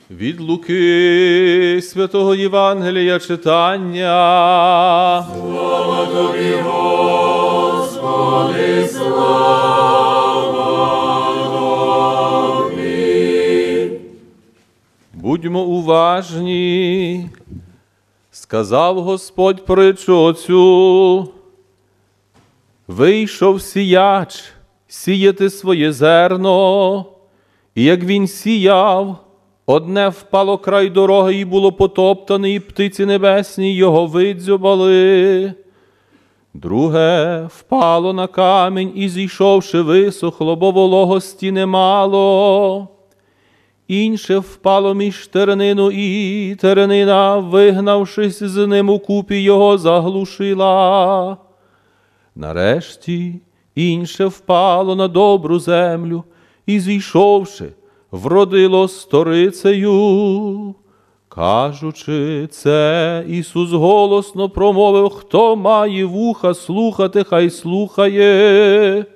Від Луки Святого Євангелія читання. Слава Тобі, Господи, слава Тобі. Будьмо уважні. Сказав Господь притчу оцю. Вийшов сіяч сіяти своє зерно, і як він сіяв, одне впало край дороги і було потоптане, і птиці небесні його видзьобали. Друге впало на камінь і, зійшовши, висохло, бо вологості немало. Інше впало між тернину, і тернина, вигнавшись з ним укупі, його заглушила. Нарешті інше впало на добру землю, і, зійшовши, вродило сторицею. Кажучи це, Ісус голосно промовив: хто має вуха слухати, хай слухає.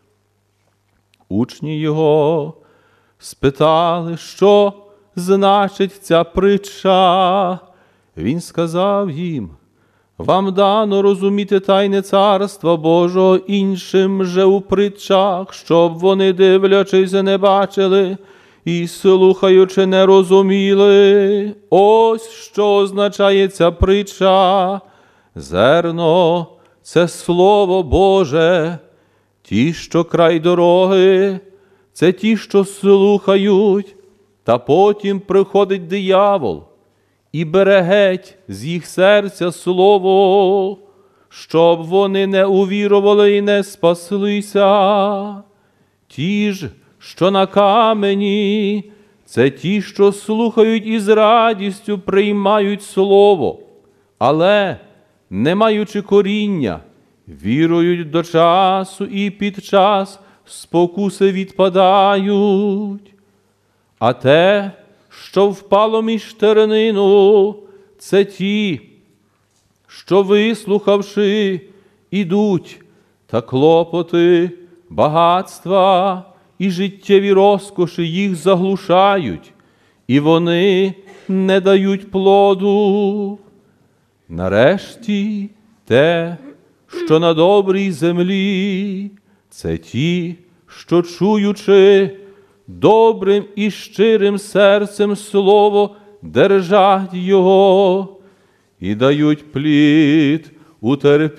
Учні його спитали, що значить ця притча. Він сказав їм: вам дано розуміти тайне Царства Божого, іншим же у притчах, щоб вони, дивлячись, не бачили, і слухаючи, не розуміли. Ось що означає ця притча. Зерно – це Слово Боже. Ті, що край дороги, це ті, що слухають, та потім приходить диявол і бере геть з їх серця слово, щоб вони не увірували і не спаслися. Ті ж, що на камені, це ті, що слухають і з радістю приймають слово, але, не маючи коріння, вірують до часу і під час спокуси відпадають. А те, що впало між тернину, це ті, що, вислухавши, ідуть, та клопоти, багатства і життєві розкоші їх заглушають, і вони не дають плоду. Нарешті те, що на добрій землі, це ті, що, чуючи, добрим і щирим серцем слово, держать його і дають плід у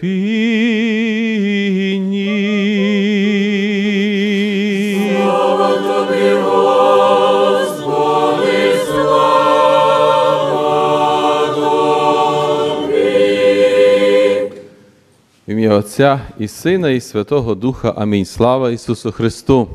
терпінні. Слава Тобі, Господи, слава Тобі. В ім'я Отця і Сина, і Святого Духа. Амінь. Слава Ісусу Христу!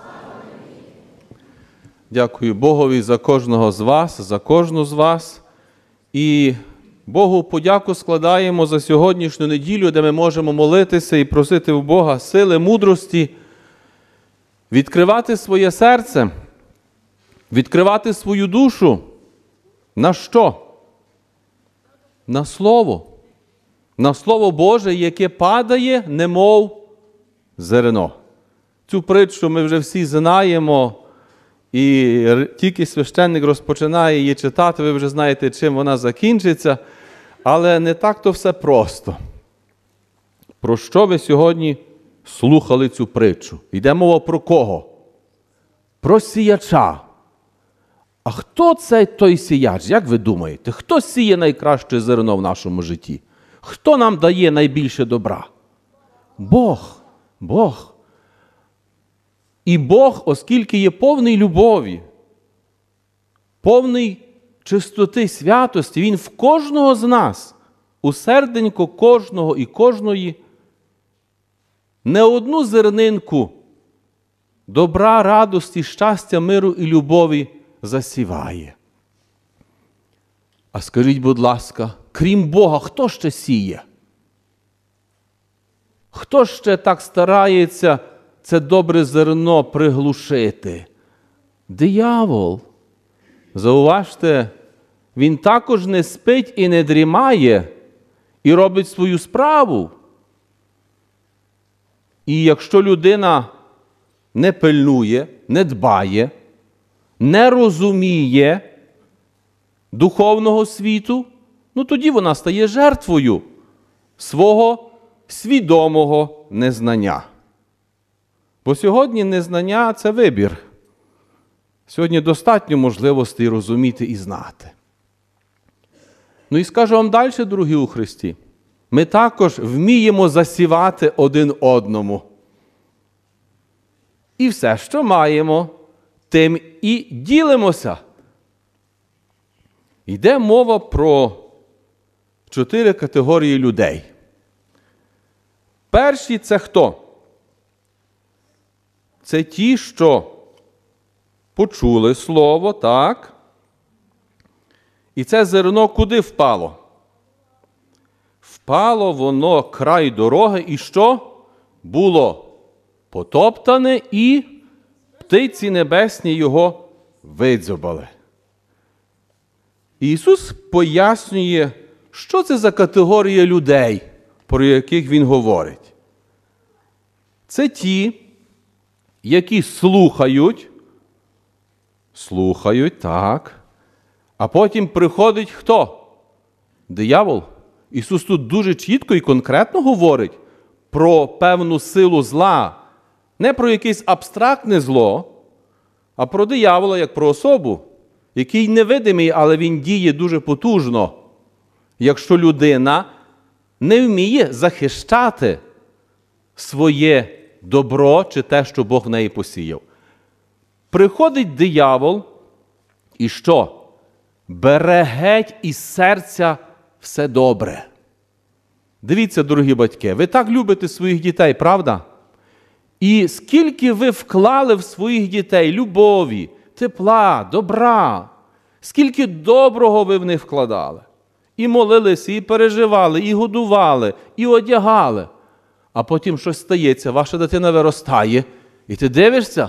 Дякую Богові за кожного з вас, за кожну з вас. І Богу подяку складаємо за сьогоднішню неділю, де ми можемо молитися і просити в Бога сили, мудрості, відкривати своє серце, відкривати свою душу. На що? На Слово. На Слово Боже, яке падає, немов зерно. Цю притчу ми вже всі знаємо, і тільки священник розпочинає її читати, ви вже знаєте, чим вона закінчиться, але не так-то все просто. Про що ви сьогодні слухали цю притчу? Йде мова про кого? Про сіяча. А хто цей той сіяч? Як ви думаєте? Хто сіє найкраще зерно в нашому житті? Хто нам дає найбільше добра? Бог. Бог. І Бог, оскільки є повний любові, повний чистоти, святості, Він в кожного з нас, у серденько кожного і кожної, не одну зернинку добра, радості, щастя, миру і любові засіває. А скажіть, будь ласка, крім Бога, хто ще сіє? Хто ще так старається це добре зерно приглушити? Диявол. Зауважте, він також не спить і не дрімає, і робить свою справу. І якщо людина не пильнує, не дбає, не розуміє, духовного світу, тоді вона стає жертвою свого свідомого незнання. Бо сьогодні незнання – це вибір. Сьогодні достатньо можливостей розуміти і знати. І скажу вам далі, дорогі у Христі, ми також вміємо засівати один одному. І все, що маємо, тим і ділимося. Йде мова про 4 категорії людей. Перші – це хто? Це ті, що почули слово, так? І це зерно куди впало? Впало воно край дороги, і що? Було потоптане, і птиці небесні його видзьобали. Ісус пояснює, що це за категорія людей, про яких Він говорить. Це ті, які слухають, так, а потім приходить хто? Диявол. Ісус тут дуже чітко і конкретно говорить про певну силу зла. Не про якесь абстрактне зло, а про диявола як про особу, який невидимий, але він діє дуже потужно, якщо людина не вміє захищати своє добро чи те, що Бог в неї посіяв. Приходить диявол і що? Бере геть із серця все добре. Дивіться, дорогі батьки, ви так любите своїх дітей, правда? І скільки ви вклали в своїх дітей любові, тепла, добра, скільки доброго ви в них вкладали. І молилися, і переживали, і годували, і одягали. А потім щось стається, ваша дитина виростає, і ти дивишся,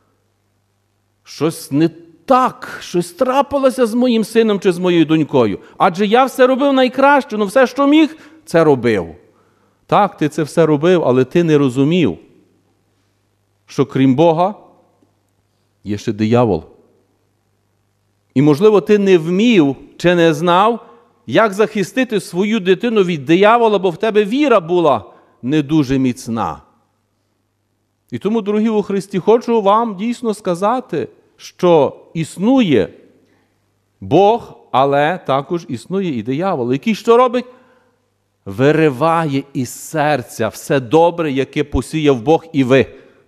щось не так, щось трапилося з моїм сином чи з моєю донькою. Адже я все робив найкраще, все, що міг, це робив. Так, ти це все робив, але ти не розумів, що крім Бога є ще диявол. І, можливо, ти не вмів чи не знав, як захистити свою дитину від диявола, бо в тебе віра була не дуже міцна. І тому, дорогі у Христі, хочу вам дійсно сказати, що існує Бог, але також існує і диявол, який що робить? Вириває із серця все добре, яке посіяв Бог і ви.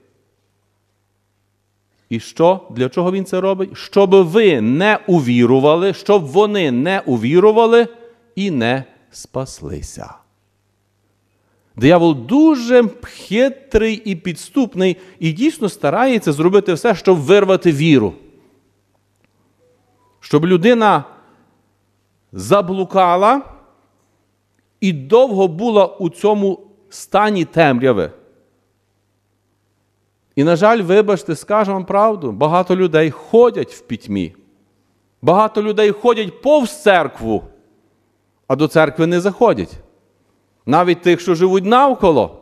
І що? Для чого він це робить? Щоб ви не увірували, щоб вони не увірували і не спаслися. Диявол дуже хитрий і підступний і дійсно старається зробити все, щоб вирвати віру. Щоб людина заблукала і довго була у цьому стані темряви. І, на жаль, вибачте, скажу вам правду, багато людей ходять в пітьмі. Багато людей ходять повз церкву, а до церкви не заходять. Навіть тих, що живуть навколо.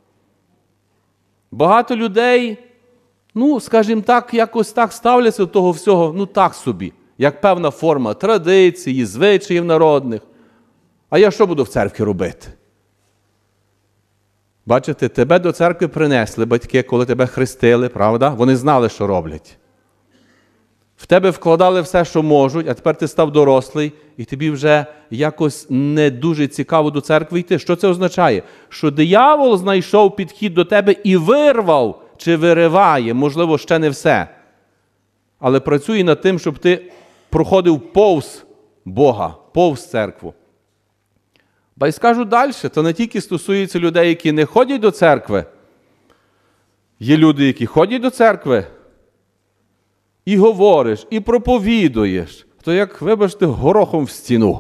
Багато людей, скажімо так, якось так ставляться до того всього, так собі, як певна форма традиції, звичаїв народних. А я що буду в церкві робити? Бачите, тебе до церкви принесли батьки, коли тебе хрестили, правда? Вони знали, що роблять. В тебе вкладали все, що можуть, а тепер ти став дорослий, і тобі вже якось не дуже цікаво до церкви йти. Що це означає? Що диявол знайшов підхід до тебе і вирвав, чи вириває, можливо, ще не все. Але працює над тим, щоб ти проходив повз Бога, повз церкву. Ба й скажу далі, то не тільки стосується людей, які не ходять до церкви. Є люди, які ходять до церкви, і говориш, і проповідуєш, то як, вибачте, горохом в стіну.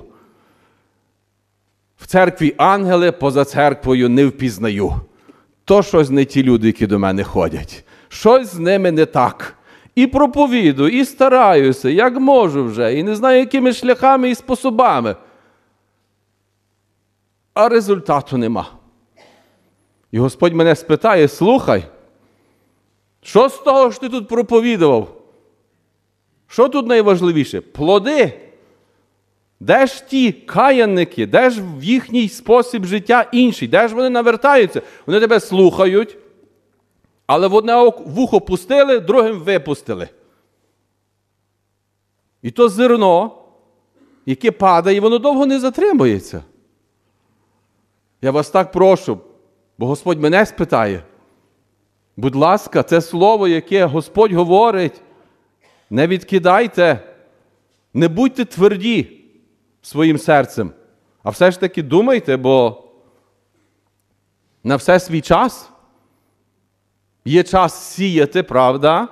В церкві ангели, поза церквою не впізнаю. То щось не ті люди, які до мене ходять. Щось з ними не так. І проповідую, і стараюся, як можу вже, і не знаю, якими шляхами і способами. А результату нема. І Господь мене спитає, слухай, що з того, що ти тут проповідував? Що тут найважливіше? Плоди? Де ж ті каянники, де ж в їхній спосіб життя інший, де ж вони навертаються? Вони тебе слухають, але в одне вухо пустили, другим випустили. І то зерно, яке падає, воно довго не затримується. Я вас так прошу, бо Господь мене спитає. Будь ласка, це слово, яке Господь говорить, не відкидайте, не будьте тверді своїм серцем, а все ж таки думайте, бо на все свій час. Є час сіяти, правда?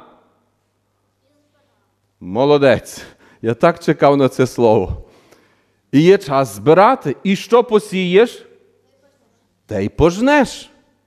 Молодець. Я так чекав на це слово. І є час збирати. І що посієш, те й пожнеш.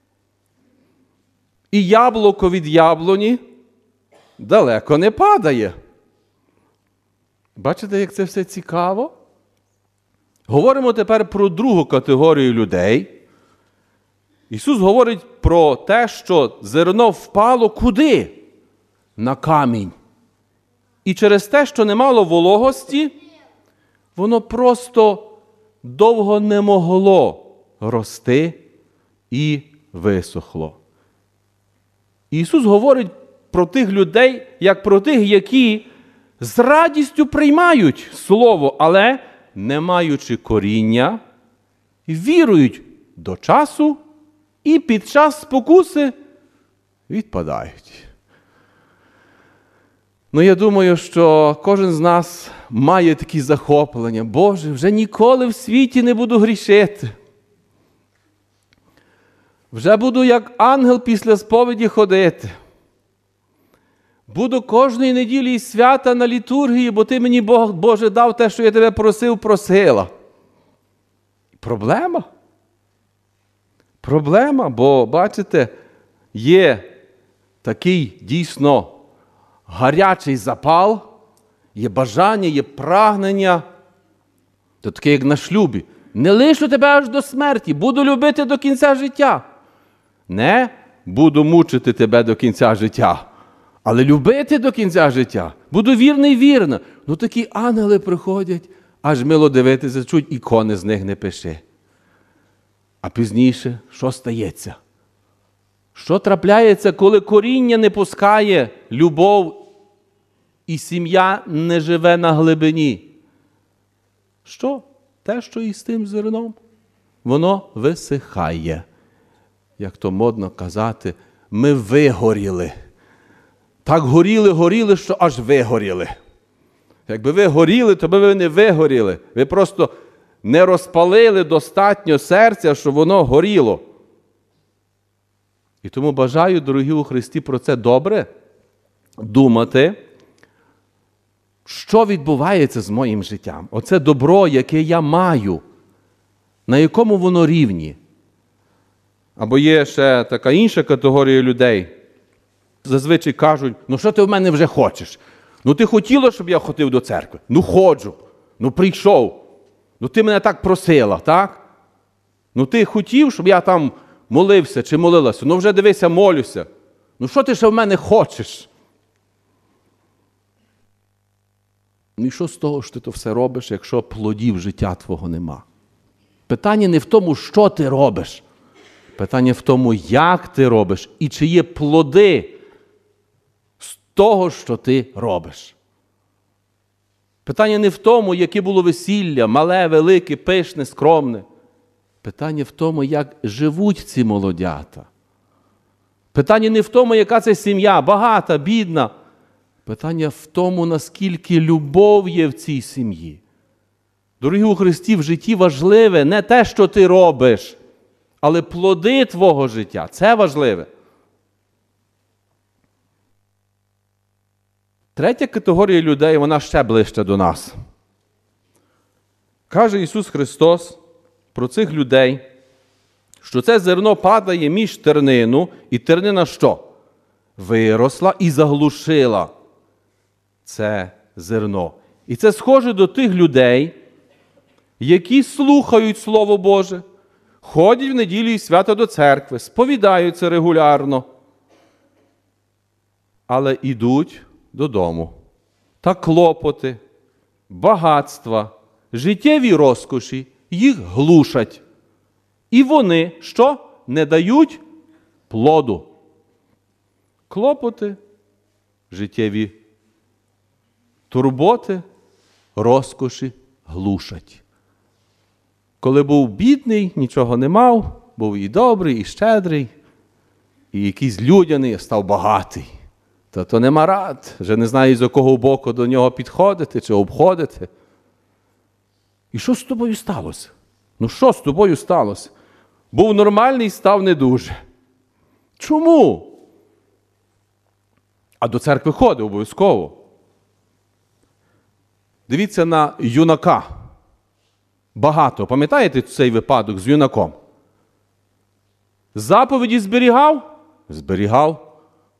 І яблуко від яблуні далеко не падає. Бачите, як це все цікаво? Говоримо тепер про другу категорію людей. Ісус говорить про те, що зерно впало куди? На камінь. І через те, що не мало вологості, воно просто довго не могло рости і висохло. Ісус говорить про тих людей, як про тих, які з радістю приймають Слово, але не маючи коріння, вірують до часу і під час спокуси відпадають. Я думаю, що кожен з нас має такі захоплення. Боже, вже ніколи в світі не буду грішити. Вже буду як ангел після сповіді ходити. Буду кожної неділі і свята на літургії, бо ти мені, Боже, дав те, що я тебе просила. Проблема. Проблема, бо, бачите, є такий дійсно гарячий запал, є бажання, є прагнення. То таке, як на шлюбі. Не лишу тебе аж до смерті, буду любити до кінця життя. Не буду мучити тебе до кінця життя, але любити до кінця життя. Буду вірний вірно. Такі ангели приходять, аж мило дивитися, чуть ікони з них не пиши. А пізніше, що стається? Що трапляється, коли коріння не пускає любов і сім'я не живе на глибині? Що? Те, що і з тим зерном, воно висихає. Як то модно казати, ми вигоріли. Так горіли, що аж вигоріли. Якби ви горіли, то би ви не вигоріли. Ви просто не розпалили достатньо серця, щоб воно горіло. І тому бажаю, дорогі у Христі, про це добре думати, що відбувається з моїм життям. Оце добро, яке я маю, на якому воно рівні. Або є ще така інша категорія людей. Зазвичай кажуть, що ти в мене вже хочеш? Ти хотіла, щоб я ходив до церкви? Ходжу. Прийшов. Ти мене так просила, так? Ти хотів, щоб я там молився чи молилася? Вже дивися, молюся. Що ти ще в мене хочеш? І що з того, що ти то все робиш, якщо плодів життя твого нема? Питання не в тому, що ти робиш. Питання в тому, як ти робиш і чи є плоди з того, що ти робиш. Питання не в тому, яке було весілля, мале, велике, пишне, скромне. Питання в тому, як живуть ці молодята. Питання не в тому, яка це сім'я, багата, бідна. Питання в тому, наскільки любов є в цій сім'ї. Дорогі у Христі, в житті важливе не те, що ти робиш, але плоди твого життя. Це важливе. Третя категорія людей, вона ще ближче до нас. Каже Ісус Христос про цих людей, що це зерно падає між тернину, і тернина що? Виросла і заглушила це зерно. І це схоже до тих людей, які слухають Слово Боже, ходять в неділю і свято до церкви, сповідаються регулярно, але йдуть додому. Та клопоти, багатства, життєві розкоші їх глушать. І вони, що? Не дають плоду. Клопоти, життєві турботи, розкоші глушать. Коли був бідний, нічого не мав, був і добрий, і щедрий, і якийсь людяний, а став багатий. То нема рад, вже не знає, з якого боку до нього підходити чи обходити. І що з тобою сталося? Ну що з тобою сталося? Був нормальний, став не дуже. Чому? А до церкви ходив обов'язково. Дивіться на юнака. Багато. Пам'ятаєте цей випадок з юнаком? Заповіді зберігав? Зберігав.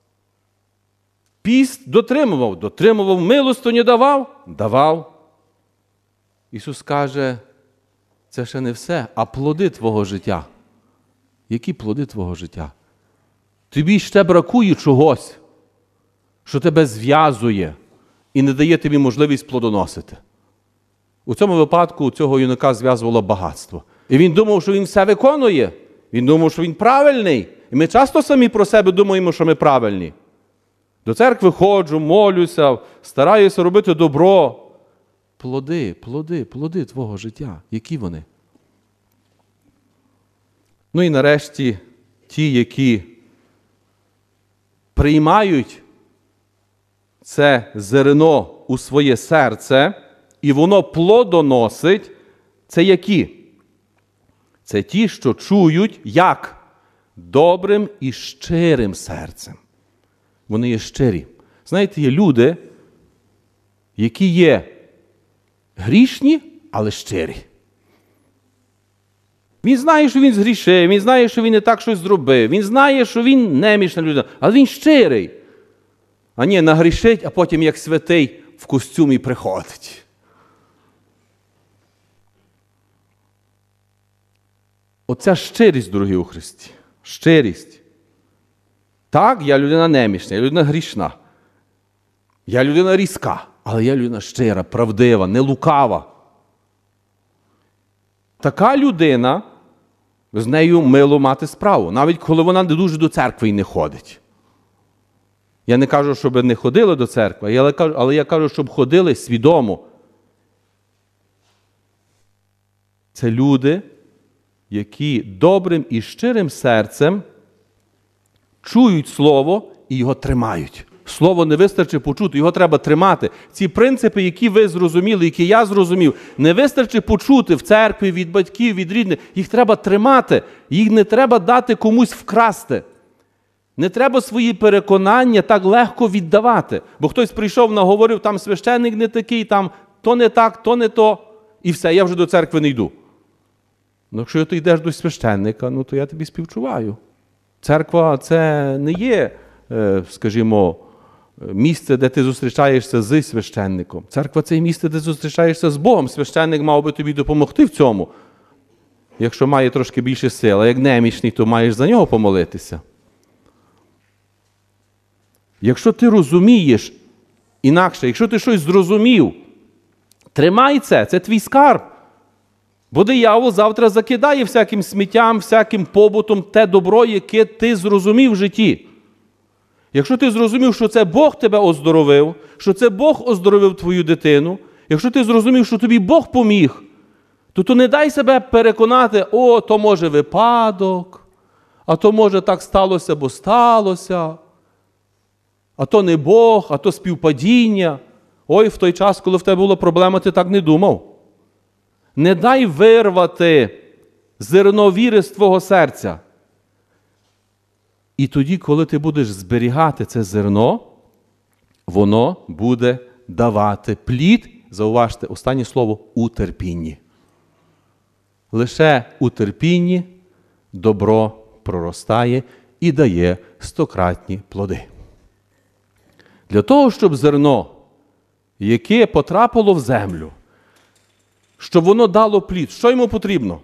Піст дотримував? Дотримував. Милостиню давав? Давав. Ісус каже, це ще не все, а плоди твого життя. Які плоди твого життя? Тобі ще бракує чогось, що тебе зв'язує і не дає тобі можливість плодоносити. У цьому випадку цього юнака зв'язувало багатство. І він думав, що він все виконує. Він думав, що він правильний. І ми часто самі про себе думаємо, що ми правильні. До церкви ходжу, молюся, стараюся робити добро. Плоди твого життя. Які вони? Ну і нарешті ті, які приймають це зерно у своє серце, і воно плодоносить, це які? Це ті, що чують, як? Добрим і щирим серцем. Вони є щирі. Знаєте, є люди, які є грішні, але щирі. Він знає, що він згрішив, він знає, що він не так щось зробив, він знає, що він немічна людина, але він щирий. А ні, нагрішить, а потім як святий в костюмі приходить. Оця щирість, дорогі у Христі. Щирість. Так, я людина немічна, я людина грішна. Я людина різка, але я людина щира, правдива, не лукава. Така людина, з нею мило мати справу, навіть коли вона не дуже до церкви й не ходить. Я не кажу, щоб не ходили до церкви, але я кажу, щоб ходили свідомо. Це люди, які добрим і щирим серцем чують Слово і його тримають. Слово не вистачить почути, його треба тримати. Ці принципи, які ви зрозуміли, які я зрозумів, не вистачить почути в церкві, від батьків, від рідних. Їх треба тримати, їх не треба дати комусь вкрасти. Не треба свої переконання так легко віддавати. Бо хтось прийшов, наговорив, там священник не такий, там то не так, то не то. І все, я вже до церкви не йду. Ну, якщо ти йдеш до священника, ну, то я тобі співчуваю. Церква – це не є, скажімо, місце, де ти зустрічаєшся з священником. Церква – це місце, де зустрічаєшся з Богом. Священник мав би тобі допомогти в цьому, якщо має трошки більше сил. А як немічний, то маєш за нього помолитися. Якщо ти розумієш інакше, якщо ти щось зрозумів, тримай це твій скарб. Бо диявол завтра закидає всяким сміттям, всяким побутом те добро, яке ти зрозумів в житті. Якщо ти зрозумів, що це Бог тебе оздоровив, що це Бог оздоровив твою дитину, якщо ти зрозумів, що тобі Бог поміг, то не дай себе переконати, то може випадок, а то може так сталося, бо сталося, а то не Бог, а то співпадіння. Ой, в той час, коли в тебе була проблема, ти так не думав. Не дай вирвати зерно віри з твого серця. І тоді, коли ти будеш зберігати це зерно, воно буде давати плід, зауважте, останнє слово, у терпінні. Лише у терпінні добро проростає і дає 100-кратні плоди. Для того, щоб зерно, яке потрапило в землю, щоб воно дало плід, що йому потрібно?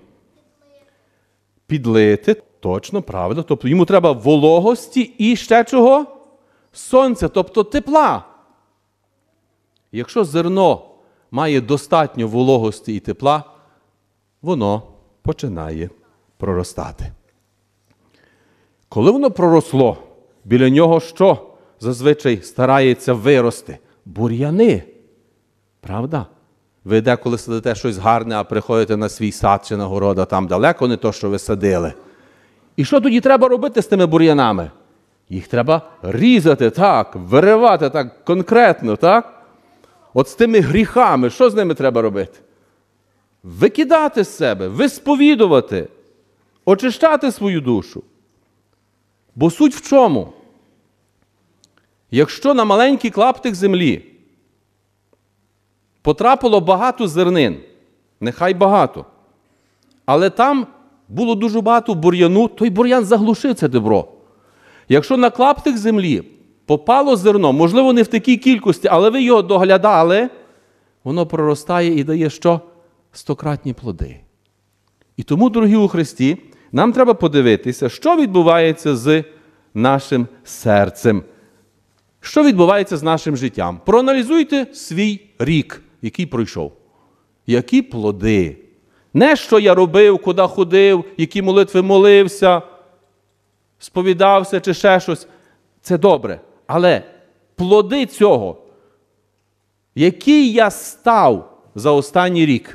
Підлити, точно, правильно. Тобто йому треба вологості і ще чого? Сонця, тобто тепла. Якщо зерно має достатньо вологості і тепла, воно починає проростати. Коли воно проросло, біля нього що зазвичай старається вирости? Бур'яни. Правда? Ви деколи садите щось гарне, а приходите на свій сад чи на город, а там далеко не то, що ви садили. І що тоді треба робити з тими бур'янами? Їх треба різати, так, виривати так конкретно, так? От з тими гріхами, що з ними треба робити? Викидати з себе, висповідувати, очищати свою душу. Бо суть в чому? Якщо на маленький клаптик землі потрапило багато зернин, нехай багато, але там було дуже багато бур'яну, той бур'ян заглушив це добро. Якщо на клаптик землі попало зерно, можливо, не в такій кількості, але ви його доглядали, воно проростає і дає що? 100-кратні плоди. І тому, дорогі у Христі, нам треба подивитися, що відбувається з нашим серцем. Що відбувається з нашим життям? Проаналізуйте свій рік, який пройшов. Які плоди? Не що я робив, куди ходив, які молитви молився, сповідався чи ще щось. Це добре. Але плоди цього, який я став за останній рік?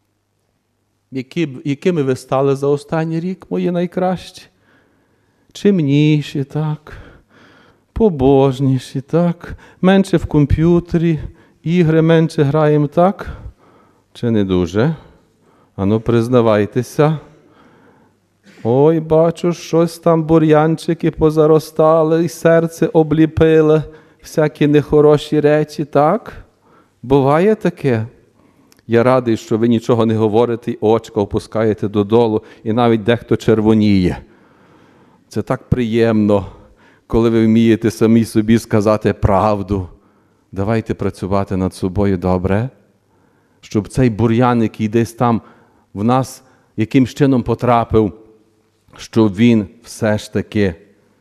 Якими ви стали за останній рік, мої найкращі? Чимніші, так? Побожніші, так? Менше в комп'ютері, ігри менше граємо, так? Чи не дуже? Ану, признавайтеся. Ой, бачу, щось там бур'янчики позаростали, і серце обліпили, всякі нехороші речі, так? Буває таке? Я радий, що ви нічого не говорите, і очка опускаєте додолу, і навіть дехто червоніє. Це так приємно, коли ви вмієте самі собі сказати правду. Давайте працювати над собою, добре? Щоб цей бур'ян, який десь там в нас якимсь чином потрапив, щоб він все ж таки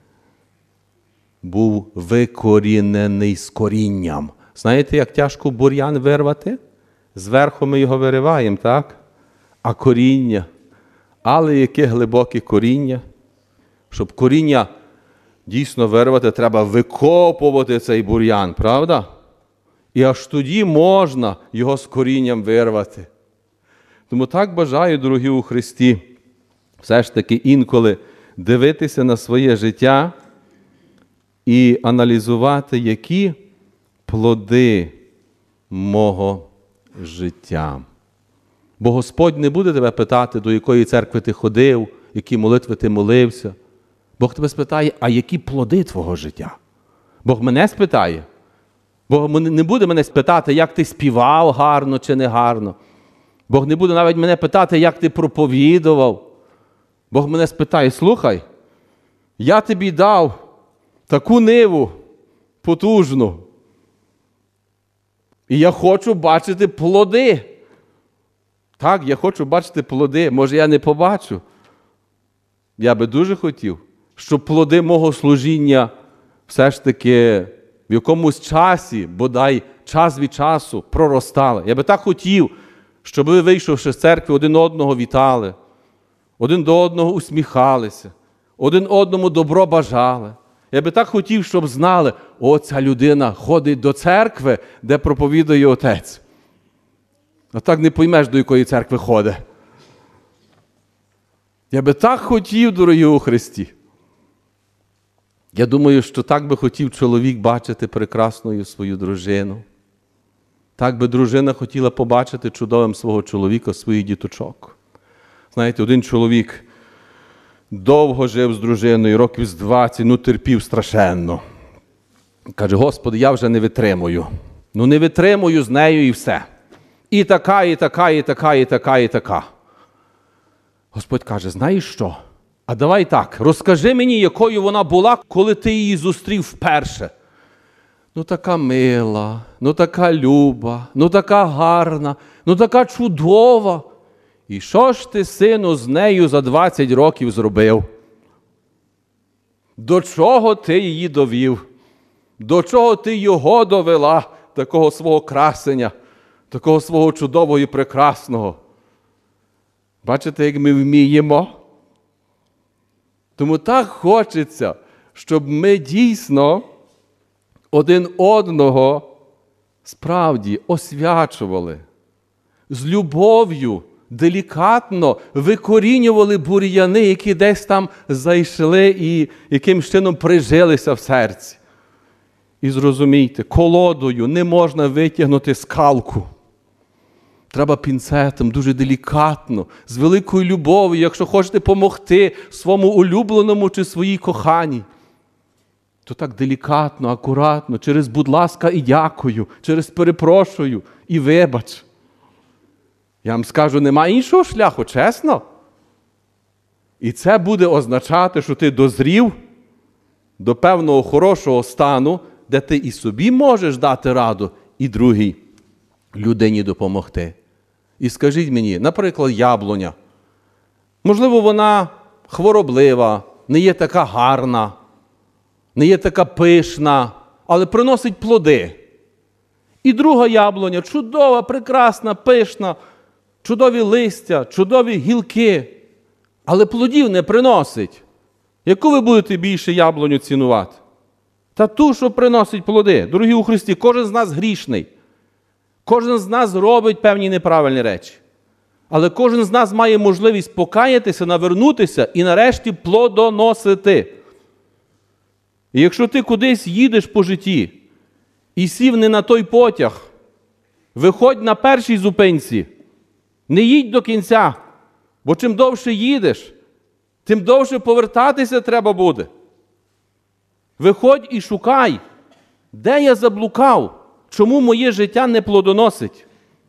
був викорінений з корінням. Знаєте, як тяжко бур'ян вирвати? Зверху ми його вириваємо, так? А коріння? Але яке глибоке коріння? Щоб коріння дійсно вирвати, треба викопувати цей бур'ян, правда? І аж тоді можна його з корінням вирвати. Тому так бажаю, дорогі у Христі, все ж таки інколи дивитися на своє життя і аналізувати, які плоди мого життя. Бо Господь не буде тебе питати, до якої церкви ти ходив, які молитви ти молився. Бог тебе спитає, а які плоди твого життя? Бог мене спитає. Бог не буде мене спитати, як ти співав гарно чи не гарно. Бог не буде навіть мене питати, як ти проповідував. Бог мене спитає, слухай, я тобі дав таку ниву потужну. І я хочу бачити плоди. Так, я хочу бачити плоди. Може, я не побачу. Я би дуже хотів, щоб плоди мого служіння все ж таки в якомусь часі, бодай час від часу, проростали. Я би так хотів, щоб ви, вийшовши з церкви, один одного вітали, один до одного усміхалися, один одному добро бажали. Я би так хотів, щоб знали, о, ця людина ходить до церкви, де проповідує отець. А так не поймеш, до якої церкви ходить. Я би так хотів, дорогі у Христі. Я думаю, що так би хотів чоловік бачити прекрасною свою дружину. Так би дружина хотіла побачити чудовим свого чоловіка, своїх діточок. Знаєте, один чоловік довго жив з дружиною, років з 20, терпів страшенно. Каже, Господи, я вже не витримую. Не витримую з нею і все. І така, і така, і така, і така, і така. Господь каже, знаєш що? А давай так, розкажи мені, якою вона була, коли ти її зустрів вперше. Така мила, така люба, така гарна, така чудова. І що ж ти, сину, з нею за 20 років зробив? До чого ти її довів? До чого ти його довела, такого свого красення? такого свого чудового і прекрасного. Бачите, як ми вміємо? Тому так хочеться, щоб ми дійсно один одного справді освячували, з любов'ю, делікатно викорінювали бур'яни, які десь там зайшли і якимсь чином прижилися в серці. І зрозумійте, колодою не можна витягнути скалку. Треба пінцетом, дуже делікатно, з великою любов'ю, якщо хочете допомогти своєму улюбленому чи своїй коханій, то так делікатно, акуратно, через «будь ласка» і «дякую», через «перепрошую» і «вибач». Я вам скажу, немає іншого шляху, чесно. І це буде означати, що ти дозрів до певного хорошого стану, де ти і собі можеш дати раду, і другій людині допомогти. І скажіть мені, наприклад, яблуня. Можливо, вона хвороблива, не є така гарна, не є така пишна, але приносить плоди. І друга яблуня чудова, прекрасна, пишна, чудові листя, чудові гілки, але плодів не приносить. Яку ви будете більше яблуню цінувати? Та ту, що приносить плоди. Дорогі у Христі, кожен з нас грішний. Кожен з нас робить певні неправильні речі. Але кожен з нас має можливість покаятися, навернутися і нарешті плодоносити. І якщо ти кудись їдеш по житті і сів не на той потяг, виходь на першій зупинці, не їдь до кінця, бо чим довше їдеш, тим довше повертатися треба буде. Виходь і шукай, де я заблукав, чому моє життя не плодоносить,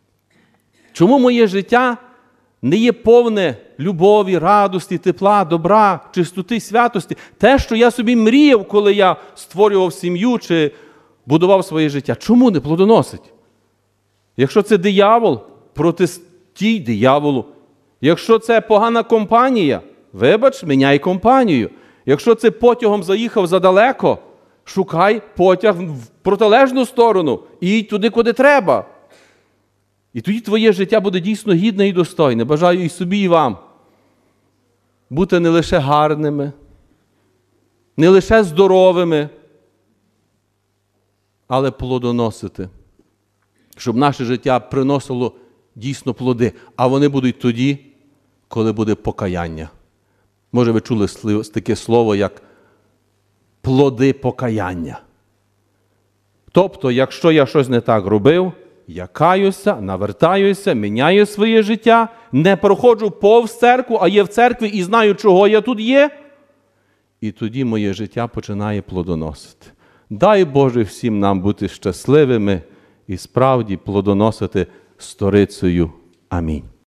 чому моє життя не є повне любові, радості, тепла, добра, чистоти, святості. Те, що я собі мріяв, коли я створював сім'ю чи будував своє життя. Чому не плодоносить? Якщо це диявол, протистій дияволу. Якщо це погана компанія, вибач, міняй компанію. Якщо це потягом заїхав задалеко, шукай потяг в протилежну сторону і їдь туди, куди треба. І тоді твоє життя буде дійсно гідне і достойне. Бажаю і собі, і вам бути не лише гарними, не лише здоровими, але плодоносити. Щоб наше життя приносило дійсно плоди. А вони будуть тоді, коли буде покаяння. Може, ви чули таке слово, як плоди покаяння. Тобто, якщо я щось не так робив, я каюся, навертаюся, міняю своє життя, не проходжу повз церкву, а є в церкві і знаю, чого я тут є. І тоді моє життя починає плодоносити. Дай Боже всім нам бути щасливими і справді плодоносити сторицею. Амінь.